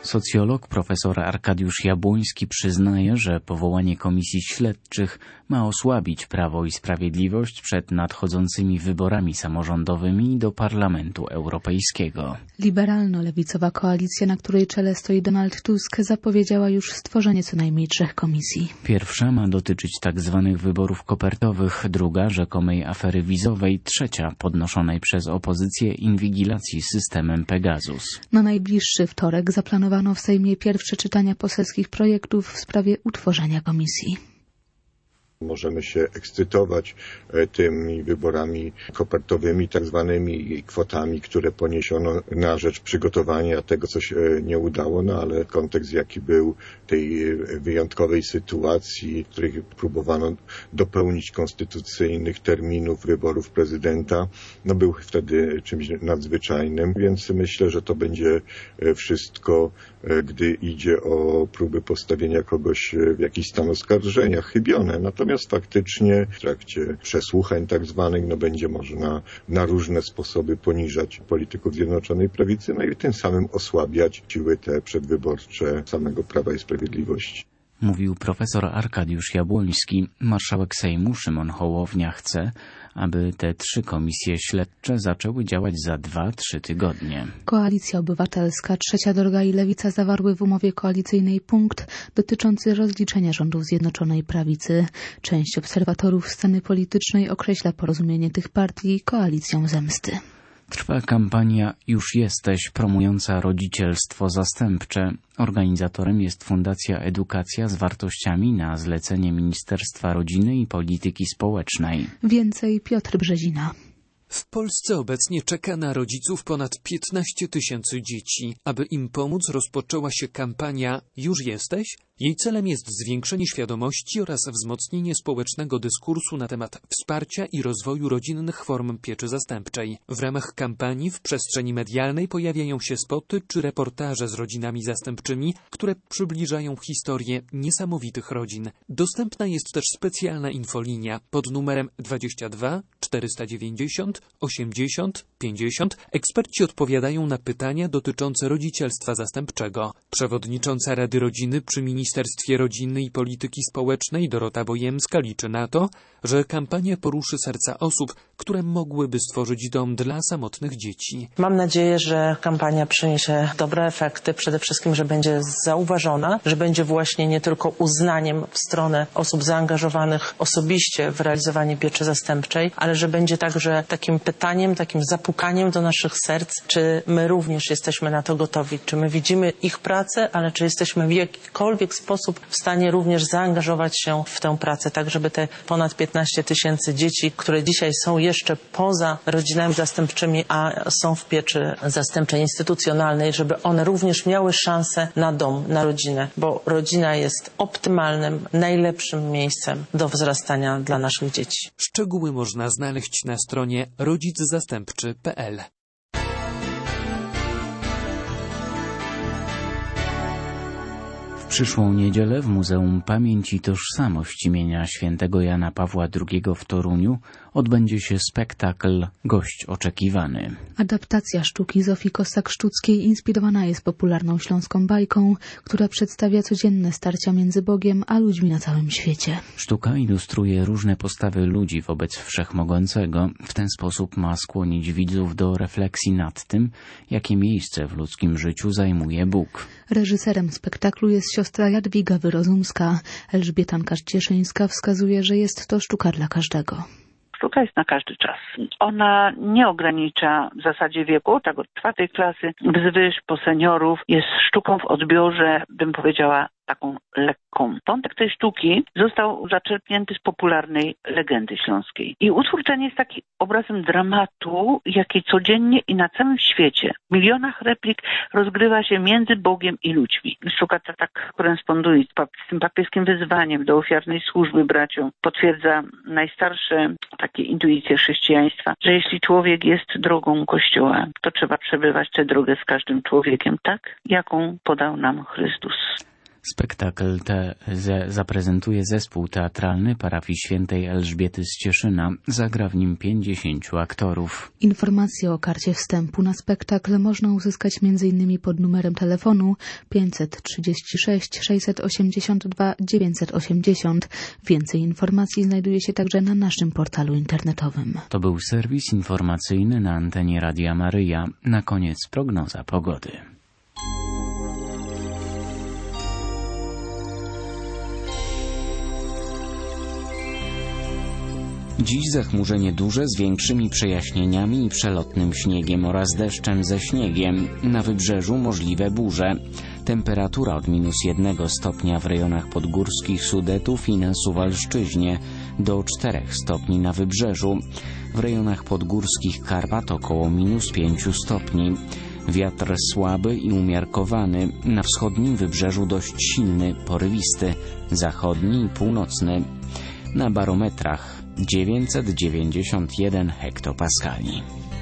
Socjolog profesor Arkadiusz Jabłoński przyznaje, że powołanie komisji śledczych ma osłabić Prawo i Sprawiedliwość przed nadchodzącymi wyborami samorządowymi do Parlamentu Europejskiego. Liberalno-lewicowa koalicja, na której czele stoi Donald Tusk, zapowiedziała już stworzenie co najmniej 3 komisji. Pierwsza ma dotyczyć tzw. wyborów kopertowych, druga rzekomej afery wizowej, trzecia podnoszonej przez opozycję inwigilacji systemem Pegasus. Na najbliższy wtorek zaplanowano w Sejmie pierwsze czytania poselskich projektów w sprawie utworzenia komisji. Możemy się ekscytować tymi wyborami kopertowymi, tak zwanymi kwotami, które poniesiono na rzecz przygotowania tego, co się nie udało, ale kontekst, jaki był tej wyjątkowej sytuacji, w której próbowano dopełnić konstytucyjnych terminów wyborów prezydenta, był wtedy czymś nadzwyczajnym, więc myślę, że to będzie wszystko, gdy idzie o próby postawienia kogoś w jakiś stan oskarżenia, chybione. Natomiast faktycznie w trakcie przesłuchań tak zwanych będzie można na różne sposoby poniżać polityków Zjednoczonej Prawicy, i tym samym osłabiać siły te przedwyborcze samego Prawa i Sprawiedliwości. Mówił profesor Arkadiusz Jabłoński. Marszałek Sejmu Szymon Hołownia chce, aby te 3 komisje śledcze zaczęły działać za 2-3 tygodnie. Koalicja Obywatelska, Trzecia Droga i Lewica zawarły w umowie koalicyjnej punkt dotyczący rozliczenia rządów Zjednoczonej Prawicy. Część obserwatorów sceny politycznej określa porozumienie tych partii koalicją zemsty. Trwa kampania Już jesteś, promująca rodzicielstwo zastępcze. Organizatorem jest Fundacja Edukacja z wartościami na zlecenie Ministerstwa Rodziny i Polityki Społecznej. Więcej Piotr Brzezina. W Polsce obecnie czeka na rodziców ponad 15 000 dzieci. Aby im pomóc, rozpoczęła się kampania Już jesteś? Jej celem jest zwiększenie świadomości oraz wzmocnienie społecznego dyskursu na temat wsparcia i rozwoju rodzinnych form pieczy zastępczej. W ramach kampanii w przestrzeni medialnej pojawiają się spoty czy reportaże z rodzinami zastępczymi, które przybliżają historię niesamowitych rodzin. Dostępna jest też specjalna infolinia pod numerem 22 490 80 50. Eksperci odpowiadają na pytania dotyczące rodzicielstwa zastępczego. Przewodnicząca Rady Rodziny przy Ministerstwie Rodziny i Polityki Społecznej Dorota Bojemska liczy na to, że kampania poruszy serca osób, które mogłyby stworzyć dom dla samotnych dzieci. Mam nadzieję, że kampania przyniesie dobre efekty. Przede wszystkim, że będzie zauważona, że będzie właśnie nie tylko uznaniem w stronę osób zaangażowanych osobiście w realizowanie pieczy zastępczej, ale że będzie także takim pytaniem, takim zapukaniem do naszych serc, czy my również jesteśmy na to gotowi, czy my widzimy ich pracę, ale czy jesteśmy w jakikolwiek sposób w stanie również zaangażować się w tę pracę, tak żeby te ponad 15 000 dzieci, które dzisiaj są jeszcze poza rodzinami zastępczymi, a są w pieczy zastępczej instytucjonalnej, żeby one również miały szansę na dom, na rodzinę, bo rodzina jest optymalnym, najlepszym miejscem do wzrastania dla naszych dzieci. Szczegóły można znaleźć na stronie rodziczzastępczy.pl. W przyszłą niedzielę w Muzeum Pamięć i Tożsamość imienia świętego Jana Pawła II w Toruniu odbędzie się spektakl Gość oczekiwany. Adaptacja sztuki Zofii Kossak-Szczuckiej inspirowana jest popularną śląską bajką, która przedstawia codzienne starcia między Bogiem a ludźmi na całym świecie. Sztuka ilustruje różne postawy ludzi wobec Wszechmogącego. W ten sposób ma skłonić widzów do refleksji nad tym, jakie miejsce w ludzkim życiu zajmuje Bóg. Reżyserem spektaklu jest siostra Jadwiga Wyrozumska. Elżbieta Cieszyńska wskazuje, że jest to sztuka dla każdego. Sztuka jest na każdy czas. Ona nie ogranicza w zasadzie wieku, tak od 4. klasy wzwyż po seniorów. Jest sztuką w odbiorze, bym powiedziała, taką lekką. Wątek tej sztuki został zaczerpnięty z popularnej legendy śląskiej. I utwór ten jest taki obrazem dramatu, jaki codziennie i na całym świecie w milionach replik rozgrywa się między Bogiem i ludźmi. Sztuka ta tak koresponduje z tym papieskim wezwaniem do ofiarnej służby braciom. Potwierdza najstarsze takie intuicje chrześcijaństwa, że jeśli człowiek jest drogą Kościoła, to trzeba przebywać tę drogę z każdym człowiekiem tak, jaką podał nam Chrystus. Spektakl zaprezentuje zespół teatralny parafii świętej Elżbiety z Cieszyna. Zagra w nim 50 aktorów. Informacje o karcie wstępu na spektakl można uzyskać m.in. pod numerem telefonu 536 682 980. Więcej informacji znajduje się także na naszym portalu internetowym. To był serwis informacyjny na antenie Radia Maryja. Na koniec prognoza pogody. Dziś zachmurzenie duże z większymi przejaśnieniami i przelotnym śniegiem oraz deszczem ze śniegiem. Na wybrzeżu możliwe burze. Temperatura od -1 stopnia w rejonach podgórskich Sudetów i na Suwalszczyźnie do 4 stopni na wybrzeżu. W rejonach podgórskich Karpat około -5 stopni. Wiatr słaby i umiarkowany. Na wschodnim wybrzeżu dość silny, porywisty. Zachodni i północny. Na barometrach 991 hektopaskali.